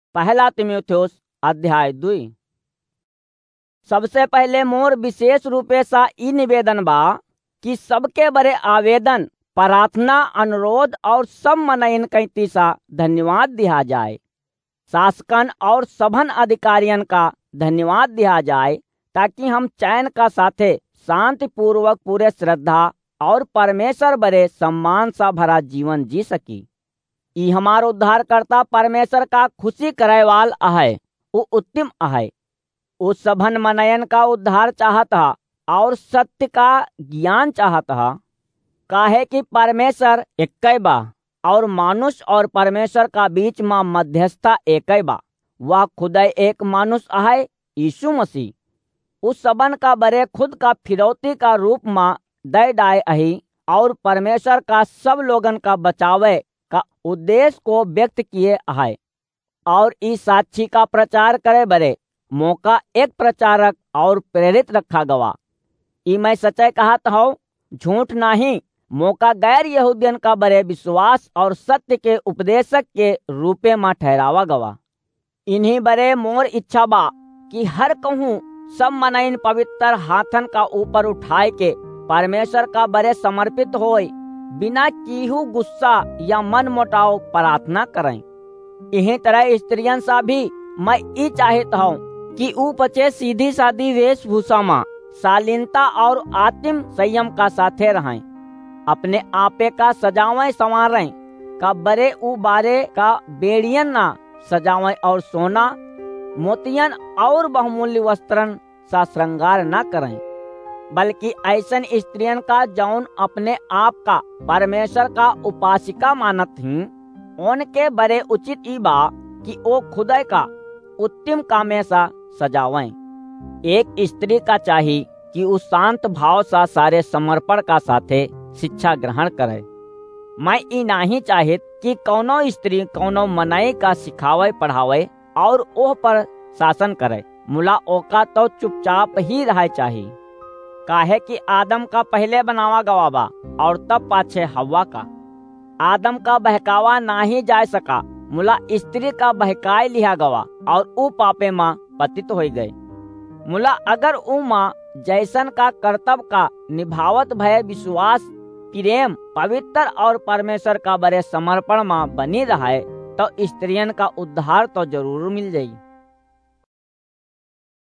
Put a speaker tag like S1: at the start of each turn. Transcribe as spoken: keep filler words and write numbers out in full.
S1: पहला तिमुथियुस अध्याय दुई। सबसे पहले मोर विशेष रूपे सा ई निवेदन बा कि सबके बड़े आवेदन, प्रार्थना, अनुरोध और सब मनइन कैती सा धन्यवाद दिया जाए। शासकन और सभन अधिकारियन का धन्यवाद दिया जाए, ताकि हम चैन का साथे शांति पूर्वक पूरे श्रद्धा और परमेश्वर बड़े सम्मान सा भरा जीवन जी सकी। ई हमारो उद्धारकर्ता परमेश्वर का खुशी करे वाल आहे, वो उत्तम आहे। वो सभन मनयन का उद्धार चाहत हा और सत्य का ज्ञान चाहत हा। काहे कि परमेश्वर एक बा और मानुष और परमेश्वर का बीच में मध्यस्थता एक बा। वह खुद एक मानुष आहे, यीशु मसीह। उस सबन का बरे खुद का फिरौती का रूप में दे डाय अही और परमेश्वर का सब लोगन का बचावे का उद्देश्य को व्यक्त किए आहे। और इस साक्षी का प्रचार करे बरे मौका एक प्रचारक और प्रेरित रखा गवा। ई मैं सच्चाई कहत हूँ, झूठ नहीं। मौका गैर यहूदियन का बरे विश्वास और सत्य के उपदेशक के रूपे में ठहरावा गवा। इन्हीं बरे मोर इच्छा बा कि हर कहूँ सब मनइन पवित्र हाथन का ऊपर उठाए के परमेश्वर का बरे समर्पित होए, बिना कीहू गुस्सा या मन मोटाव प्रार्थना करें। इही तरह स्त्रियन सा भी मैं ई चाहत हूँ कि ऊ पचे सीधी सादी वेशभूषा में शालीनता और आत्म संयम का साथे रहें। अपने आपे का सजावें संवारें, का बरे ऊ बारे का बेड़ियन ना सजावें और सोना मोतियन और बहुमूल्य वस्त्रन सा श्रृंगार ना करें, बल्कि ऐसन स्त्रियन का जौन अपने आप का परमेश्वर का उपासिका मानत ही, उनके बरे उचित ई बा कि वो खुदा का उत्तम कामे सा सजावें। एक स्त्री का चाहिए कि उस शांत भाव सा सारे समर्पण का साथे शिक्षा ग्रहण करे। मैं ई नहीं चाहत कि कौनो स्त्री कौनो मनई का सिखावे पढ़ावे और ओह पर शासन करे। मुला ओका तो चुपचाप ही रहे चाहिए। काहे कि आदम का पहले बनावा गवा बा और तब पाछे हवा का। आदम का बहकावा नहीं जा सका, मुला स्त्री का बहकाए लिया गवा और ऊ पापे माँ पतित हो गए। मुला अगर ऊ माँ जैसन का कर्तव्य का निभावत भय विश्वास, प्रेम, पवित्र और परमेश्वर का बड़े समर्पण माँ बनी रहे, तो स्त्रियन का उद्धार तो जरूर मिल जाये।